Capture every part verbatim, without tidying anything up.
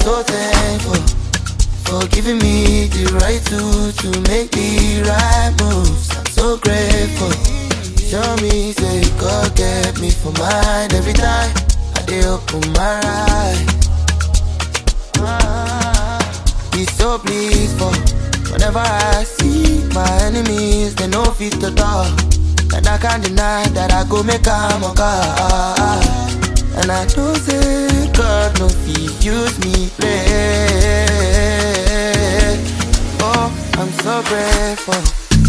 so thankful for giving me the right to to make the right moves. I'm so grateful. Show me, say God get me for mine every time I dey open my eyes. He's so blissful. Whenever I see my enemies, they know fit to talk, and I can't deny that I go make am a God. And I know say God no fit use me play. Oh, I'm so grateful.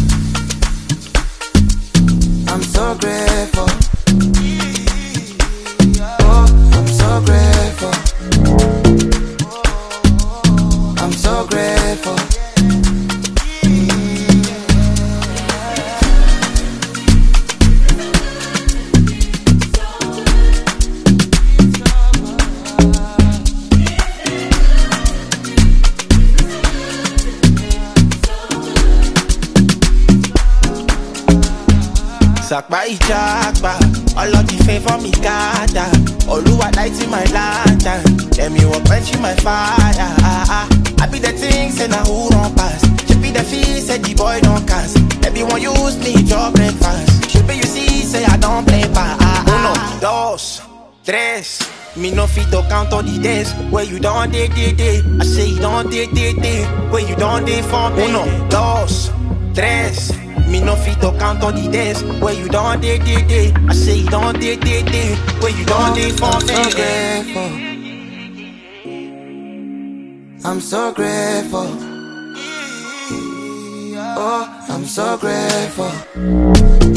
I'm so grateful. Oh, I'm so grateful. I'm so grateful. Sakba Ijakba, all of the favor me gada. Oluwa light in my lantern, let me walk quench my fire. I be the things and I who don't pass. She be the fee, say the boy don't cast. Everyone use me, job breakfast. She be you see, say I don't play pa. Uno, dos, tres. Me no fit to count all the days where you don't day day day. I say you don't day day day, where you don't day for me. Uno, dos, tres. Me no fit to count all the days where you don't day day day. I say you don't day day day, where you don't day for I'm me. so grateful. I'm so grateful. Oh, I'm so grateful.